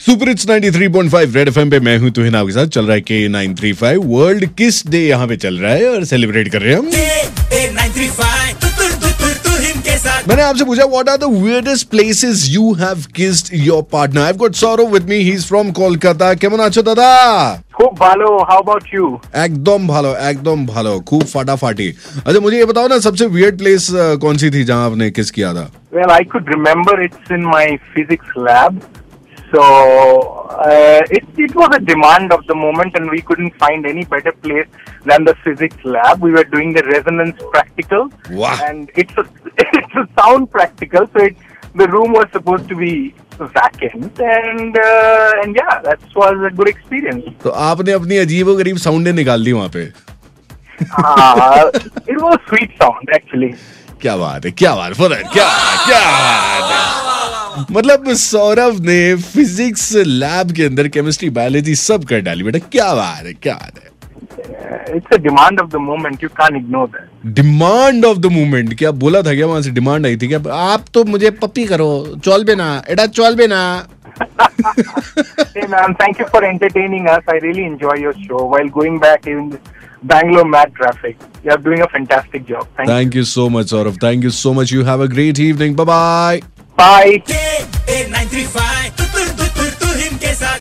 Super hits 93.5 red FM पे मैं हूं तुहिन आपके साथ। चल रहा है K935 वर्ल्ड किस डे यहाँ पे चल रहा है और सेलिब्रेट कर रहे हैं हम। मैंने आपसे पूछा what are the weirdest places you have kissed your partner? I've got Saurav with me. He's from Kolkata. কেমন আছো দাদা? খুব ভালো। How about you? एकदम भालो खूब फाटाफाटी। अच्छा मुझे ये बताओ ना, सबसे weird place कौन सी थी जहाँ आपने किस किया था? Well, I could remember it's in my physics lab. So it was a demand of the moment, and we couldn't find any better place than the physics lab. We were doing the resonance practical, Wow. and it's a sound practical. So the room was supposed to be vacant, and yeah, that was a good experience. तो आपने अपनी अजीबोगरीब साउंडें निकाल दी वहाँ पे। It was sweet sound actually. क्या बात है क्या बात है। मतलब सौरभ ने फिजिक्स लैब के अंदर केमिस्ट्री बायोलॉजी सब कर डाली बेटा। क्या बात है। It's a demand of the moment. You can't ignore that. Demand of the movement. क्या बोला था क्या वहां से? डिमांड आई थी क्या? आप तो मुझे पप्पी करो, चौल बेना एडा चौल बेना। Hey man, thank you for entertaining us. I really enjoy your show while going back in Bangalore mad traffic. You are doing a fantastic job. Thank you so much, Saurav. Thank you so much. You have a great evening. Bye bye. Bye. K935